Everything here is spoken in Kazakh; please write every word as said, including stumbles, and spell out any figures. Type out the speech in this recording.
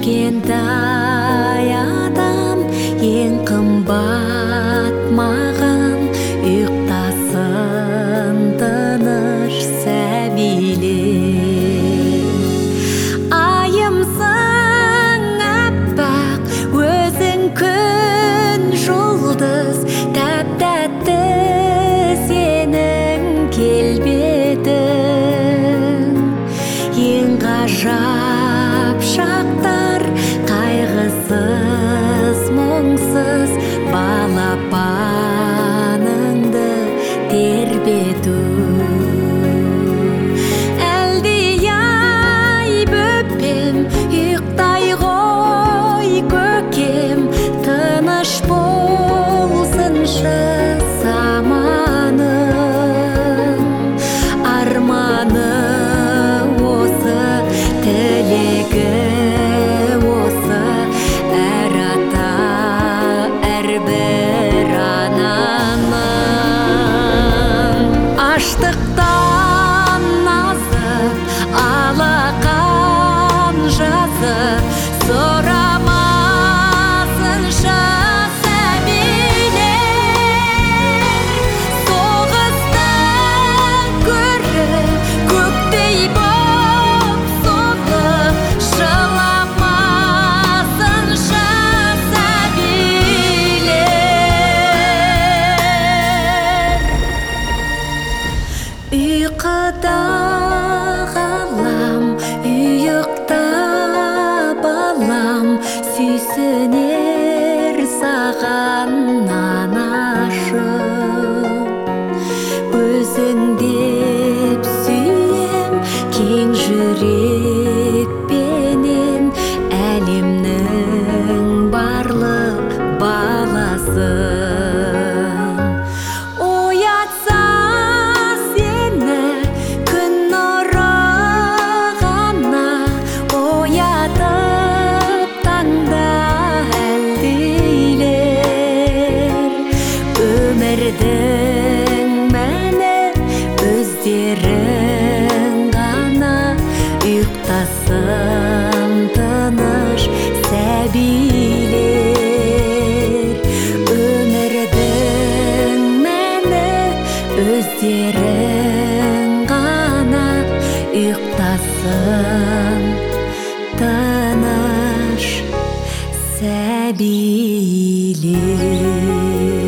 кішкентай адам ең қымбат маған, ұйықтасын тыныш сәбилер. Айымсың аппақ, өзің күн жұлдыз, тәп-тәтті сенің келбетің. Ең ғажап шақтар, қайғысыз, мұңсыз балапаныңды тербету. Әлдей-ай бөпем, ұйықтай ғой көкем, тыныш болсыншы заманың. Арманы осы, тілегі осы, әр ата, әрбір ананың. Аштықтан азып, алақан жазып, сұрамасыншы сәбилер. Соғыстың көрі көктей боп соғып, жыламасыншы сәбилер. Ұйқыда ғалам, ұйықта балам, сүйсінер саған анашым. Өзің деп сүйем, кең жүрекпенен, әлемнің барлық баласын. Оятса сені күн нұры ғана, оятып таңда әлдейлер. Өмірдің мәні өздерің ғана, ұйықтасын тыныш сәбилер. Өмірдің мәні өздерің ғана, ұйықтасын тыныш сәбилер.